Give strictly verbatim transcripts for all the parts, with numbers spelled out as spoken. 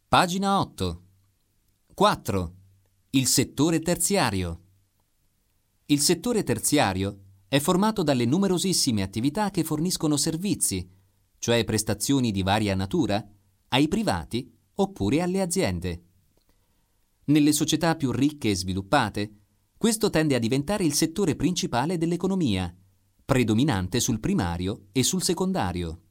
Pagina otto. quattro. Il settore terziario. Il settore terziario è formato dalle numerosissime attività che forniscono servizi, cioè prestazioni di varia natura, ai privati oppure alle aziende. Nelle società più ricche e sviluppate, questo tende a diventare il settore principale dell'economia, predominante sul primario e sul secondario.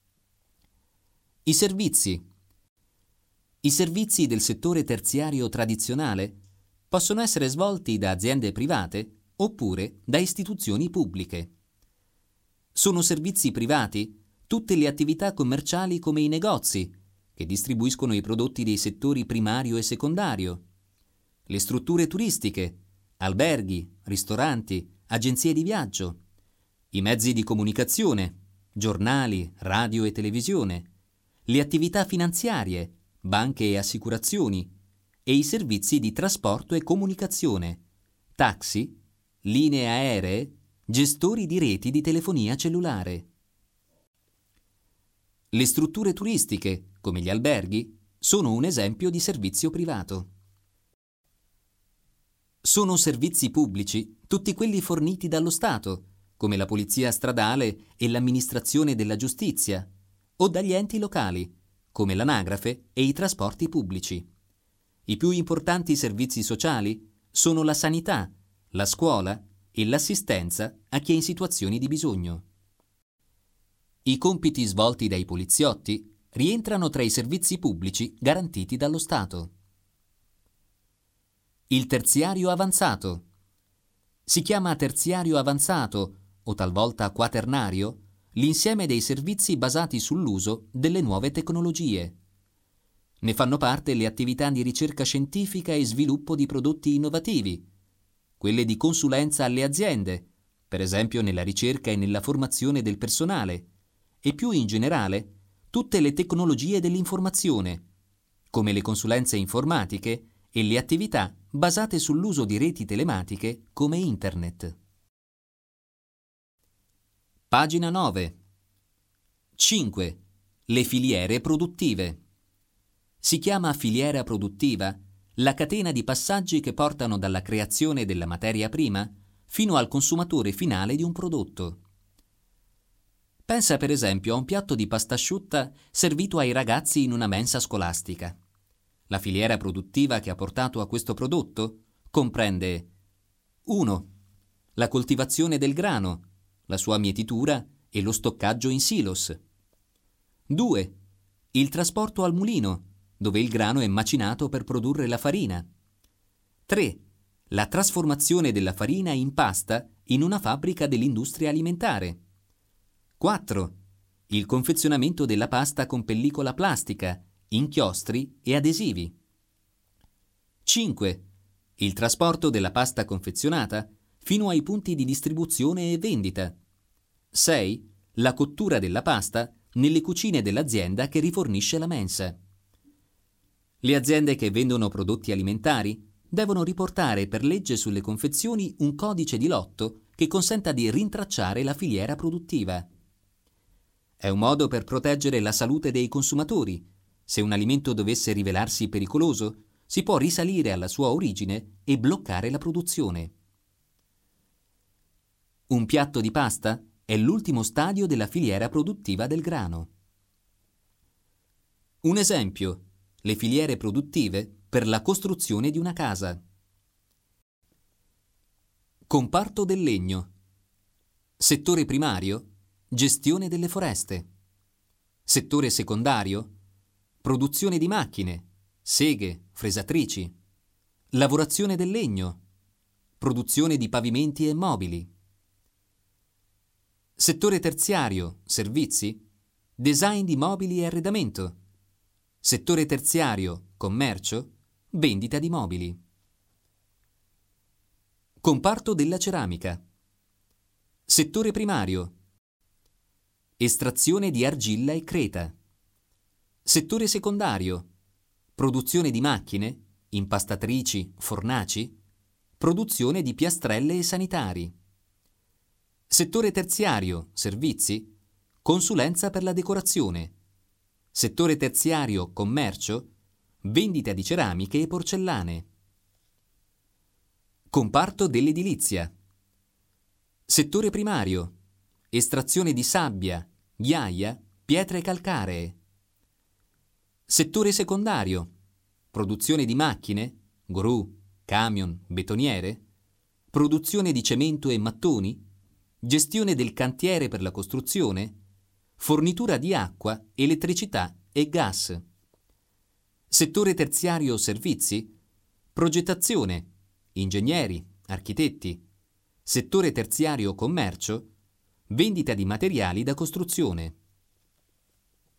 I servizi. I servizi del settore terziario tradizionale possono essere svolti da aziende private oppure da istituzioni pubbliche. Sono servizi privati tutte le attività commerciali come i negozi, che distribuiscono i prodotti dei settori primario e secondario, le strutture turistiche, alberghi, ristoranti, agenzie di viaggio, i mezzi di comunicazione, giornali, radio e televisione, le attività finanziarie, banche e assicurazioni, e i servizi di trasporto e comunicazione, taxi, linee aeree, gestori di reti di telefonia cellulare. Le strutture turistiche, come gli alberghi, sono un esempio di servizio privato. Sono servizi pubblici tutti quelli forniti dallo Stato, come la polizia stradale e l'amministrazione della giustizia, o dagli enti locali, come l'anagrafe e i trasporti pubblici. I più importanti servizi sociali sono la sanità, la scuola e l'assistenza a chi è in situazioni di bisogno. I compiti svolti dai poliziotti rientrano tra i servizi pubblici garantiti dallo Stato. Il terziario avanzato. Si chiama terziario avanzato o talvolta quaternario l'insieme dei servizi basati sull'uso delle nuove tecnologie. Ne fanno parte le attività di ricerca scientifica e sviluppo di prodotti innovativi, quelle di consulenza alle aziende, per esempio nella ricerca e nella formazione del personale, e più in generale tutte le tecnologie dell'informazione, come le consulenze informatiche e le attività basate sull'uso di reti telematiche come Internet. Pagina nove. cinque. Le filiere produttive. Si chiama filiera produttiva la catena di passaggi che portano dalla creazione della materia prima fino al consumatore finale di un prodotto. Pensa per esempio a un piatto di pasta asciutta servito ai ragazzi in una mensa scolastica. La filiera produttiva che ha portato a questo prodotto comprende uno. La coltivazione del grano, la sua mietitura e lo stoccaggio in silos. due. Il trasporto al mulino, dove il grano è macinato per produrre la farina. tre. La trasformazione della farina in pasta in una fabbrica dell'industria alimentare. quattro. Il confezionamento della pasta con pellicola plastica, inchiostri e adesivi. cinque. Il trasporto della pasta confezionata fino ai punti di distribuzione e vendita. sei. La cottura della pasta nelle cucine dell'azienda che rifornisce la mensa. Le aziende che vendono prodotti alimentari devono riportare per legge sulle confezioni un codice di lotto che consenta di rintracciare la filiera produttiva. È un modo per proteggere la salute dei consumatori. Se un alimento dovesse rivelarsi pericoloso, si può risalire alla sua origine e bloccare la produzione. Un piatto di pasta è l'ultimo stadio della filiera produttiva del grano. Un esempio: le filiere produttive per la costruzione di una casa. Comparto del legno. Settore primario: gestione delle foreste. Settore secondario: produzione di macchine, seghe, fresatrici. Lavorazione del legno. Produzione di pavimenti e mobili. Settore terziario: servizi, design di mobili e arredamento. Settore terziario: commercio, vendita di mobili. Comparto della ceramica. Settore primario: estrazione di argilla e creta. Settore secondario: produzione di macchine, impastatrici, fornaci, produzione di piastrelle e sanitari. Settore terziario: servizi, consulenza per la decorazione. Settore terziario: commercio, vendita di ceramiche e porcellane. Comparto dell'edilizia. Settore primario: estrazione di sabbia, ghiaia, pietre calcaree. Settore secondario: produzione di macchine, gru, camion, betoniere, produzione di cemento e mattoni, gestione del cantiere per la costruzione, fornitura di acqua, elettricità e gas. Settore terziario servizi: progettazione, ingegneri, architetti. Settore terziario commercio: vendita di materiali da costruzione.